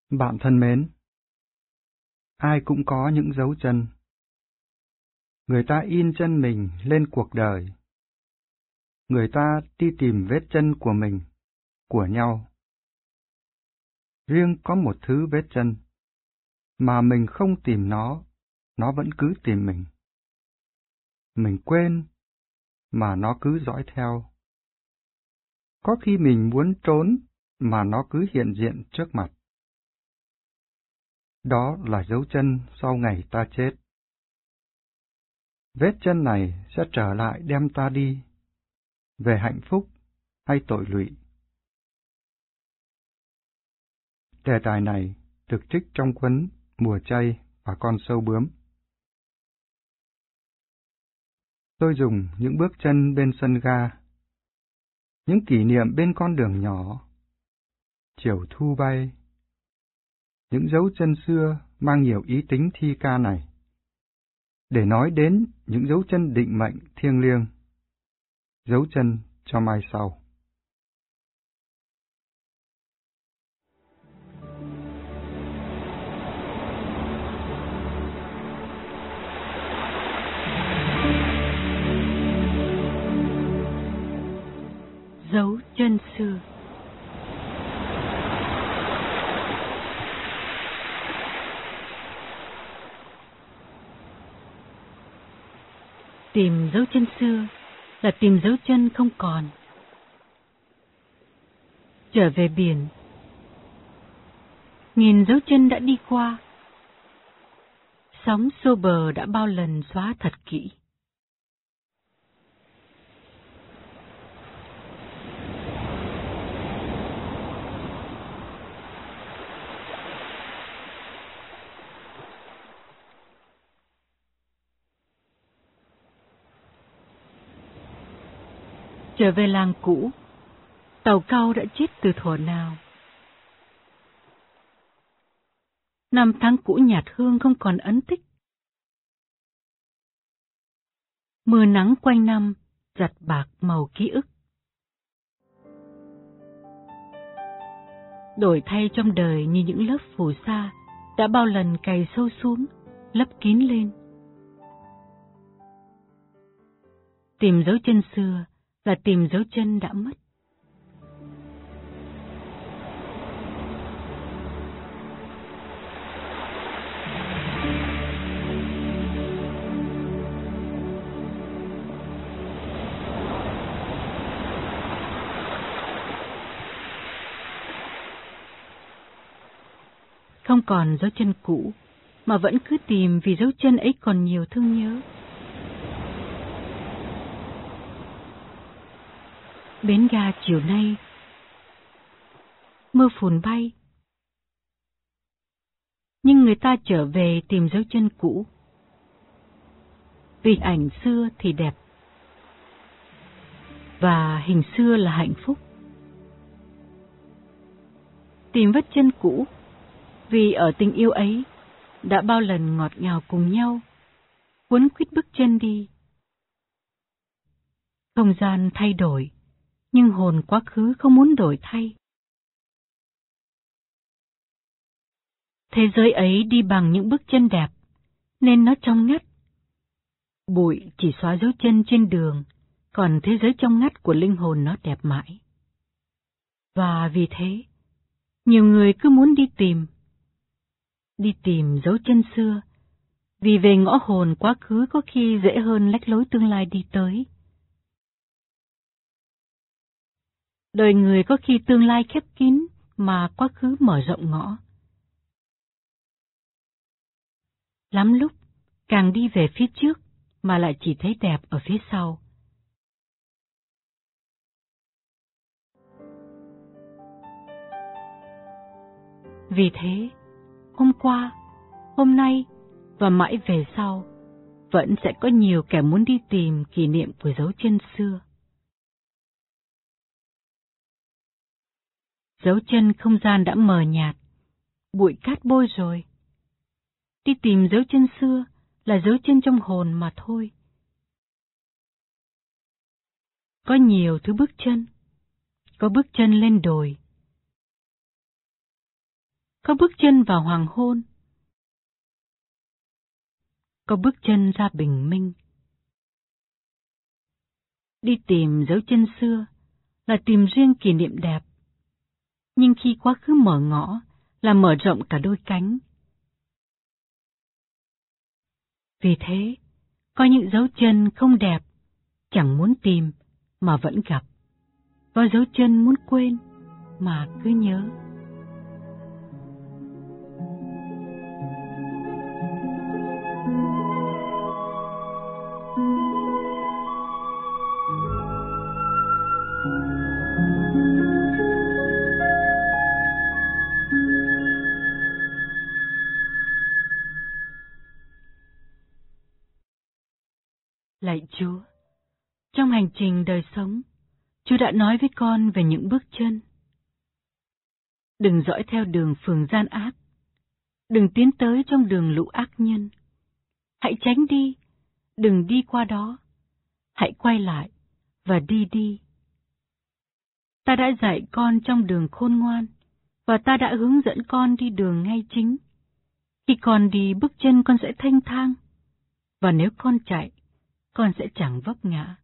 Bạn thân mến, ai cũng có những dấu chân. Người ta in chân mình lên cuộc đời. Người ta đi tìm vết chân của mình, của nhau. Riêng có một thứ vết chân, mà mình không tìm nó vẫn cứ tìm mình. Mình quên, mà nó cứ dõi theo. Có khi mình muốn trốn, mà nó cứ hiện diện trước mặt. Đó là dấu chân sau ngày ta chết. Vết chân này sẽ trở lại đem ta đi, về hạnh phúc hay tội lụy. Đề tài này được trích trong cuốn Mùa Chay và Con Sâu Bướm. Tôi dùng những bước chân bên sân ga, những kỷ niệm bên con đường nhỏ, chiều thu bay, những dấu chân xưa mang nhiều ý tính thi ca này, để nói đến những dấu chân định mệnh thiêng liêng, dấu chân cho mai sau. Dấu chân xưa. Tìm dấu chân xưa là tìm dấu chân không còn. Trở về biển, nghìn dấu chân đã đi qua. Sóng xô bờ đã bao lần xóa thật kỹ. Trở về làng cũ, tàu cau đã chết từ thuở nào. Năm tháng cũ nhạt hương không còn ấn tích. Mưa nắng quanh năm, giặt bạc màu ký ức. Đổi thay trong đời như những lớp phù sa đã bao lần cày sâu xuống, lấp kín lên. Tìm dấu chân xưa là tìm dấu chân đã mất. Không còn dấu chân cũ, mà vẫn cứ tìm vì dấu chân ấy còn nhiều thương nhớ. Bến ga chiều nay, mưa phùn bay. Nhưng người ta trở về tìm dấu chân cũ. Vì ảnh xưa thì đẹp, và hình xưa là hạnh phúc. Tìm vết chân cũ, vì ở tình yêu ấy đã bao lần ngọt ngào cùng nhau, quấn quýt bước chân đi. Không gian thay đổi, nhưng hồn quá khứ không muốn đổi thay. Thế giới ấy đi bằng những bước chân đẹp, nên nó trong ngắt. Bụi chỉ xóa dấu chân trên đường, còn thế giới trong ngắt của linh hồn nó đẹp mãi. Và vì thế, nhiều người cứ muốn đi tìm dấu chân xưa, vì về ngõ hồn quá khứ có khi dễ hơn lách lối tương lai đi tới. Đời người có khi tương lai khép kín, mà quá khứ mở rộng ngõ. Lắm lúc, càng đi về phía trước, mà lại chỉ thấy đẹp ở phía sau. Vì thế, hôm qua, hôm nay và mãi về sau, vẫn sẽ có nhiều kẻ muốn đi tìm kỷ niệm của dấu chân xưa. Dấu chân không gian đã mờ nhạt, bụi cát bôi rồi. Đi tìm dấu chân xưa là dấu chân trong hồn mà thôi. Có nhiều thứ bước chân, có bước chân lên đồi, Có bước chân vào hoàng hôn, có bước chân ra bình minh. Đi tìm dấu chân xưa là tìm riêng kỷ niệm đẹp, nhưng khi quá khứ mở ngõ là mở rộng cả đôi cánh. Vì thế, có những dấu chân không đẹp, chẳng muốn tìm mà vẫn gặp. Có dấu chân muốn quên mà cứ nhớ. Lạy Chúa, trong hành trình đời sống, Chúa đã nói với con về những bước chân. Đừng dõi theo đường phường gian ác, đừng tiến tới trong đường lũ ác nhân. Hãy tránh đi, đừng đi qua đó, hãy quay lại và đi. Ta đã dạy con trong đường khôn ngoan, và ta đã hướng dẫn con đi đường ngay chính. Khi con đi, bước chân con sẽ thanh thang, và nếu con chạy, con sẽ chẳng vấp ngã.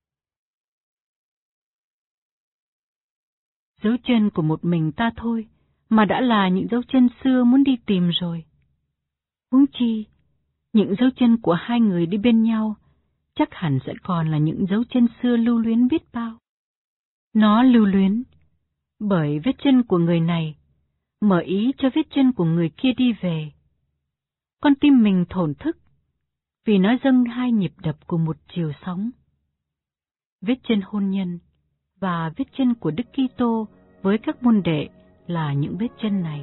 Dấu chân của một mình ta thôi, mà đã là những dấu chân xưa muốn đi tìm rồi. Huống chi, những dấu chân của hai người đi bên nhau, chắc hẳn sẽ còn là những dấu chân xưa lưu luyến biết bao. Nó lưu luyến, bởi vết chân của người này mở ý cho vết chân của người kia đi về. Con tim mình thổn thức, vì nó dâng hai nhịp đập của một chiều sóng. Vết chân hôn nhân và vết chân của Đức Kitô với các môn đệ là những vết chân này.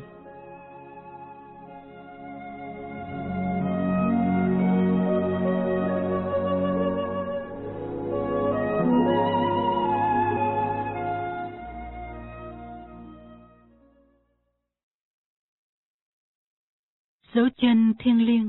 Dấu chân thiêng liêng.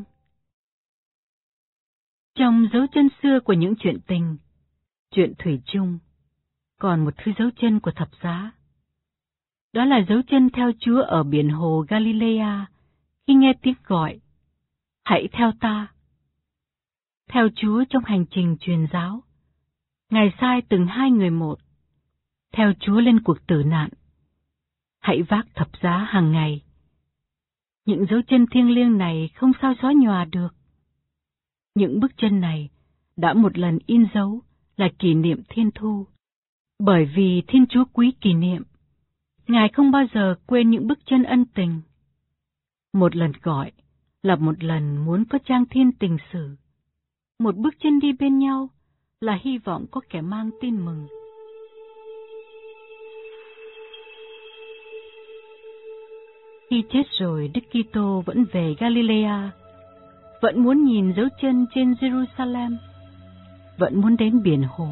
Trong dấu chân xưa của những chuyện tình, chuyện thủy chung, còn một thứ dấu chân của thập giá. Đó là dấu chân theo Chúa ở biển hồ Galilea khi nghe tiếng gọi, hãy theo ta. Theo Chúa trong hành trình truyền giáo, Ngài sai từng hai người một, theo Chúa lên cuộc tử nạn, hãy vác thập giá hàng ngày. Những dấu chân thiêng liêng này không sao xóa nhòa được. Những bước chân này đã một lần in dấu là kỷ niệm Thiên Thu. Bởi vì Thiên Chúa quý kỷ niệm, Ngài không bao giờ quên những bước chân ân tình. Một lần gọi là một lần muốn có trang thiên tình sử. Một bước chân đi bên nhau là hy vọng có kẻ mang tin mừng. Khi chết rồi, Đức Kitô vẫn về Galilea, vẫn muốn nhìn dấu chân trên Jerusalem, vẫn muốn đến biển hồ.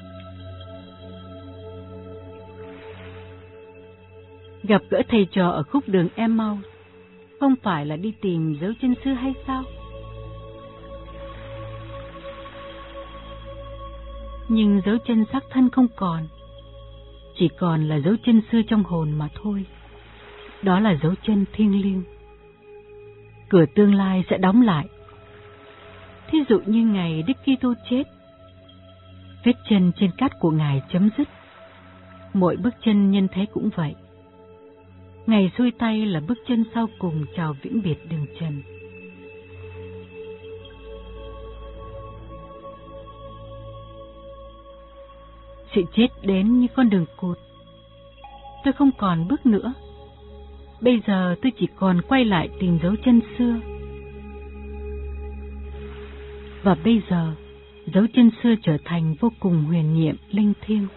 Gặp gỡ thầy trò ở khúc đường Emmaus, không phải là đi tìm dấu chân xưa hay sao? Nhưng dấu chân xác thân không còn, chỉ còn là dấu chân xưa trong hồn mà thôi. Đó là dấu chân thiêng liêng. Cửa tương lai sẽ đóng lại. Thí dụ như ngày Đức Kitô chết, vết chân trên cát của Ngài chấm dứt. Mỗi bước chân nhân thế cũng vậy. Ngày xuôi tay là bước chân sau cùng chào vĩnh biệt đường trần. Sự chết đến như con đường cụt. Tôi không còn bước nữa. Bây giờ tôi chỉ còn quay lại tìm dấu chân xưa. Và bây giờ, dấu chân xưa trở thành vô cùng huyền nhiệm, linh thiêng.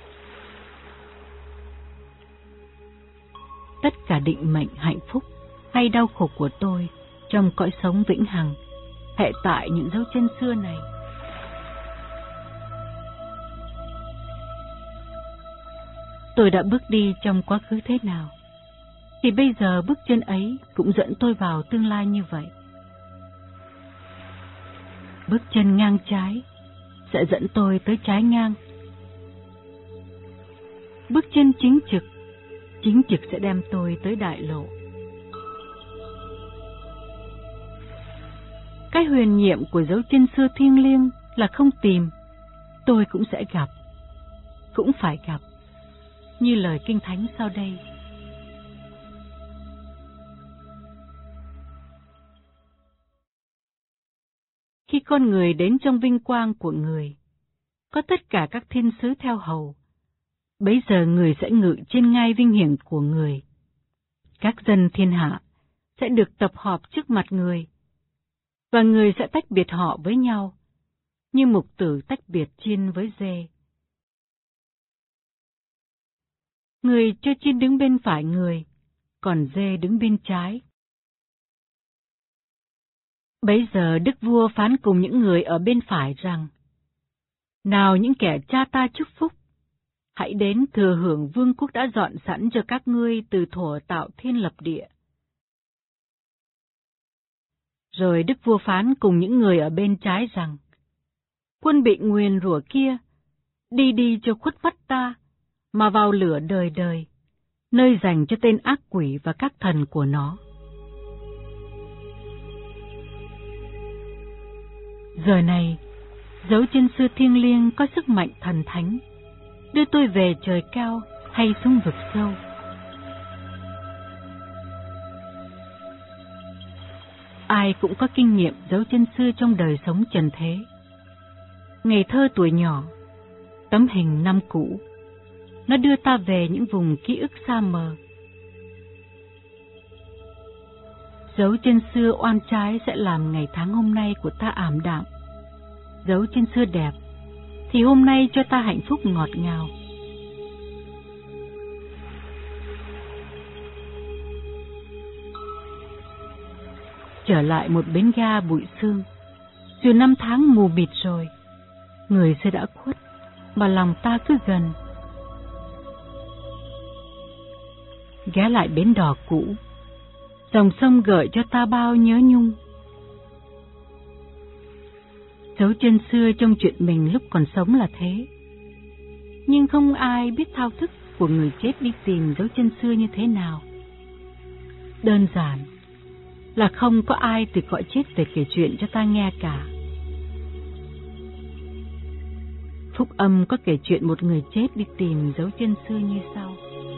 Tất cả định mệnh hạnh phúc hay đau khổ của tôi trong cõi sống vĩnh hằng hệ tại những dấu chân xưa này. Tôi đã bước đi trong quá khứ thế nào, thì bây giờ bước chân ấy cũng dẫn tôi vào tương lai như vậy. Bước chân ngang trái sẽ dẫn tôi tới trái ngang. Bước chân chính trực sẽ đem tôi tới đại lộ. Cái huyền nhiệm của dấu chân xưa thiêng liêng là không tìm, tôi cũng sẽ gặp, cũng phải gặp, như lời Kinh Thánh sau đây. Khi con người đến trong vinh quang của người, có tất cả các thiên sứ theo hầu, bấy giờ người sẽ ngự trên ngai vinh hiển của người. Các dân thiên hạ sẽ được tập họp trước mặt người, và người sẽ tách biệt họ với nhau, như mục tử tách biệt chiên với dê. Người cho chiên đứng bên phải người, còn dê đứng bên trái. Bấy giờ đức vua phán cùng những người ở bên phải rằng: Nào những kẻ cha ta chúc phúc, hãy đến thừa hưởng vương quốc đã dọn sẵn cho các ngươi từ thuở tạo thiên lập địa. Rồi đức vua phán cùng những người ở bên trái rằng: Quân bị nguyền rủa kia, đi đi cho khuất mắt ta, mà vào lửa đời đời, nơi dành cho tên ác quỷ và các thần của nó. Giờ này, dấu chân xưa thiêng liêng có sức mạnh thần thánh, đưa tôi về trời cao hay xuống vực sâu. Ai cũng có kinh nghiệm dấu chân xưa trong đời sống trần thế. Ngày thơ tuổi nhỏ, tấm hình năm cũ, nó đưa ta về những vùng ký ức xa mờ. Dấu chân xưa oan trái sẽ làm ngày tháng hôm nay của ta ảm đạm. Dấu chân xưa đẹp thì hôm nay cho ta hạnh phúc ngọt ngào. Trở lại một bến ga bụi sương, dù năm tháng mù mịt rồi, người xưa đã khuất mà lòng ta cứ gần. Ghé lại bến đò cũ, dòng sông gợi cho ta bao nhớ nhung. Dấu chân xưa trong chuyện mình lúc còn sống là thế, nhưng không ai biết thao thức của người chết đi tìm dấu chân xưa như thế nào. Đơn giản là không có ai từ cõi chết về kể chuyện cho ta nghe cả. Phúc Âm có kể chuyện một người chết đi tìm dấu chân xưa như sau.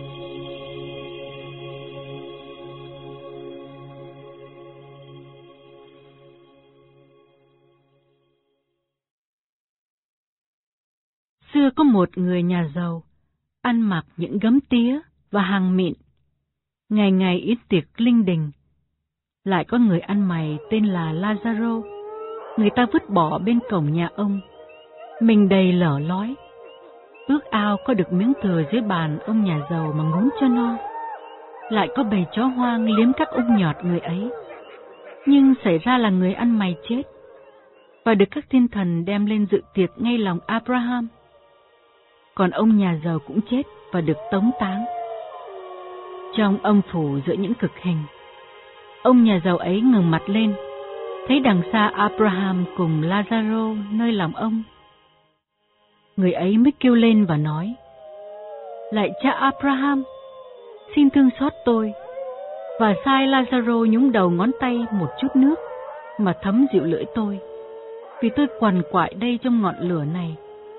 Xưa có một người nhà giàu, ăn mặc những gấm tía và hàng mịn, ngày ngày yến tiệc linh đình. Lại có người ăn mày tên là Lazaro, người ta vứt bỏ bên cổng nhà ông, mình đầy lở lói, ước ao có được miếng thừa dưới bàn ông nhà giàu mà ngốn cho no. Lại có bầy chó hoang liếm các ung nhọt người ấy, nhưng xảy ra là người ăn mày chết, và được các thiên thần đem lên dự tiệc ngay lòng Abraham. Còn ông nhà giàu cũng chết và được tống táng. Trong âm phủ giữa những cực hình, ông nhà giàu ấy ngẩng mặt lên, thấy đằng xa Abraham cùng Lazaro nơi lòng ông. Người ấy mới kêu lên và nói: Lạy cha Abraham, xin thương xót tôi, và sai Lazaro nhúng đầu ngón tay một chút nước mà thấm dịu lưỡi tôi, vì tôi quằn quại đây trong ngọn lửa này.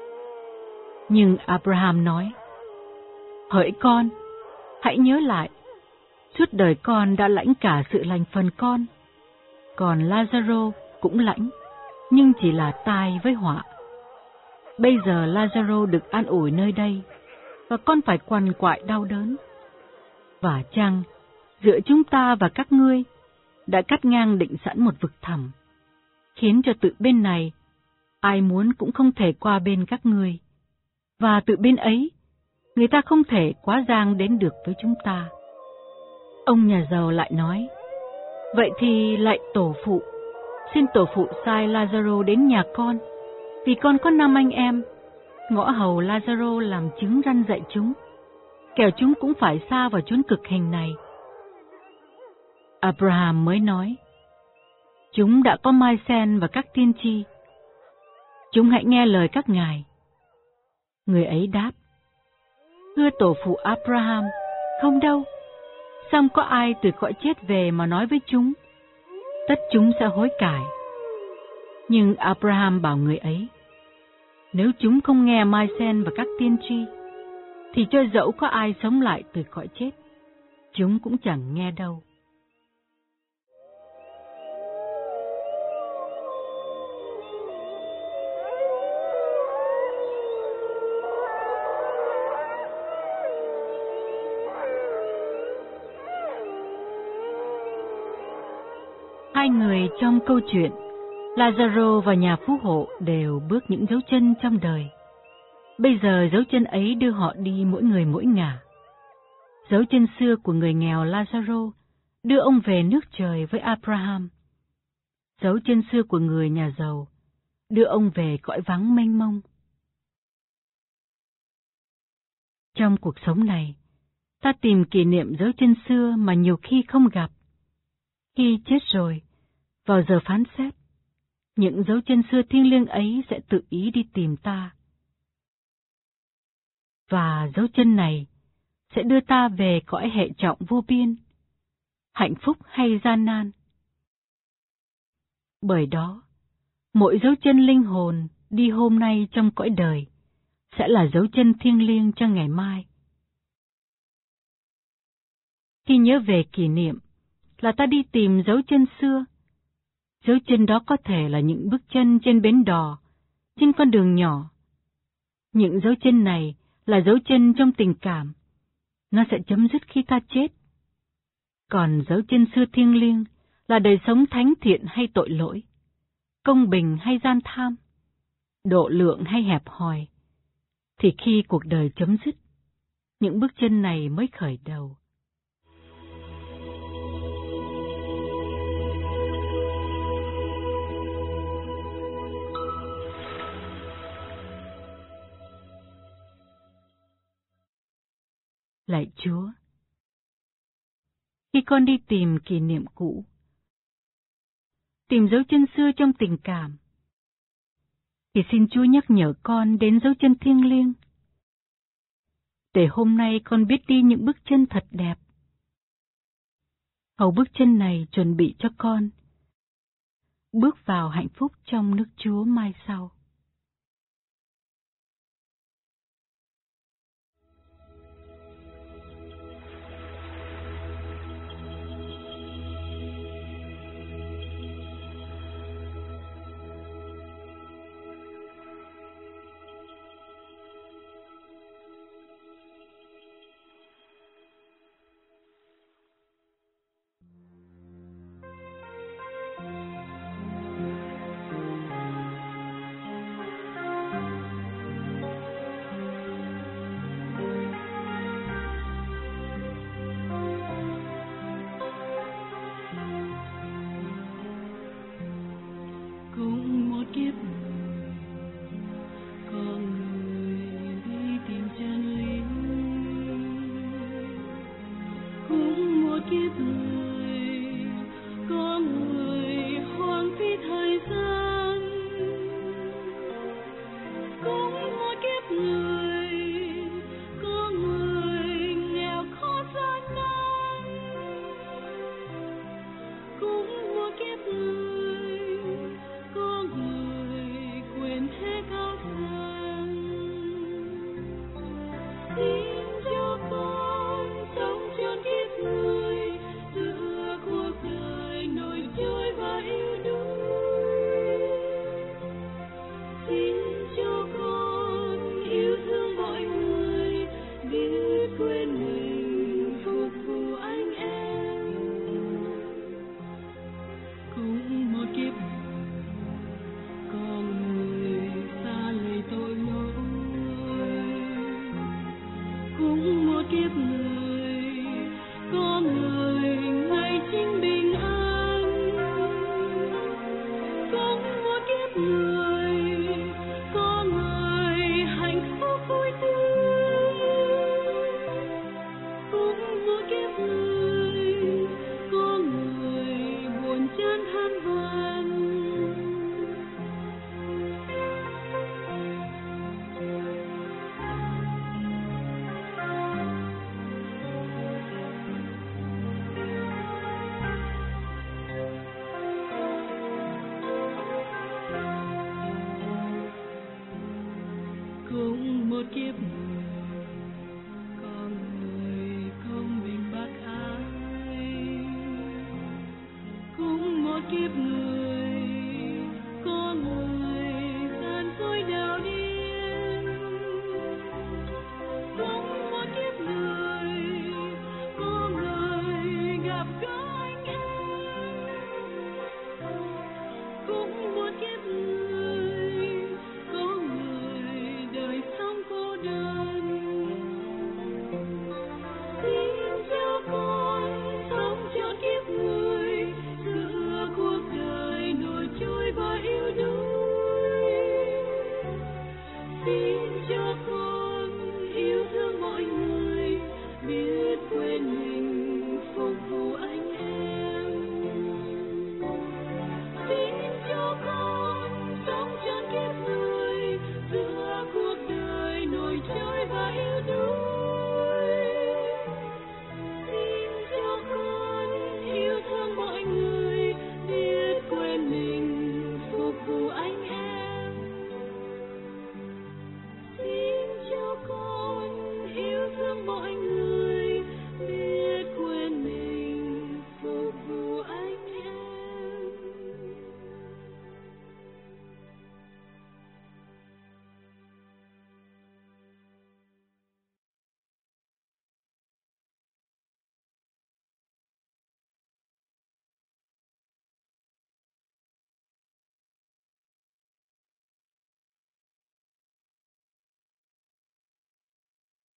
Nhưng Abraham nói: Hỡi con, hãy nhớ lại, suốt đời con đã lãnh cả sự lành phần con, còn Lazaro cũng lãnh, nhưng chỉ là tai với họa. Bây giờ Lazaro được an ủi nơi đây, và con phải quằn quại đau đớn. Và chăng giữa chúng ta và các ngươi đã cắt ngang định sẵn một vực thẳm, khiến cho từ bên này ai muốn cũng không thể qua bên các ngươi, và từ bên ấy người ta không thể quá giang đến được với chúng ta. Ông nhà giàu lại nói: Vậy thì lạy tổ phụ, xin tổ phụ sai Lazaro đến nhà con, vì con có 5 anh em, ngõ hầu Lazaro làm chứng răn dạy chúng, kẻo chúng cũng phải xa vào chốn cực hình này. Abraham mới nói: Chúng đã có mai sen và các tiên tri, chúng hãy nghe lời các ngài. Người ấy đáp: Thưa tổ phụ Abraham, không đâu. Song có ai từ cõi chết về mà nói với chúng, tất chúng sẽ hối cải, Nhưng Abraham bảo người ấy, nếu chúng không nghe Mai-sen và các tiên tri, thì cho dẫu có ai sống lại từ cõi chết, chúng cũng chẳng nghe đâu. Hai người trong câu chuyện, Lazaro và nhà phú hộ đều bước những dấu chân trong đời. Bây giờ dấu chân ấy đưa họ đi mỗi người mỗi ngả. Dấu chân xưa của người nghèo Lazaro đưa ông về nước trời với Abraham. Dấu chân xưa của người nhà giàu đưa ông về cõi vắng mênh mông. Trong cuộc sống này, ta tìm kỷ niệm dấu chân xưa mà nhiều khi không gặp. Khi chết rồi, vào giờ phán xét, những dấu chân xưa thiêng liêng ấy sẽ tự ý đi tìm ta. Và dấu chân này sẽ đưa ta về cõi hệ trọng vô biên, hạnh phúc hay gian nan. Bởi đó, mỗi dấu chân linh hồn đi hôm nay trong cõi đời sẽ là dấu chân thiêng liêng cho ngày mai. Khi nhớ về kỷ niệm là ta đi tìm dấu chân xưa. Dấu chân đó có thể là những bước chân trên bến đò, trên con đường nhỏ. Những dấu chân này là dấu chân trong tình cảm. Nó sẽ chấm dứt khi ta chết. Còn dấu chân xưa thiêng liêng là đời sống thánh thiện hay tội lỗi, công bình hay gian tham, độ lượng hay hẹp hòi. Thì khi cuộc đời chấm dứt, những bước chân này mới khởi đầu. Lạy Chúa, khi con đi tìm kỷ niệm cũ, tìm dấu chân xưa trong tình cảm, thì xin Chúa nhắc nhở con đến dấu chân thiêng liêng, để hôm nay con biết đi những bước chân thật đẹp. Hầu bước chân này chuẩn bị cho con bước vào hạnh phúc trong nước Chúa mai sau. Kiếp người, con người ngày chính bình an.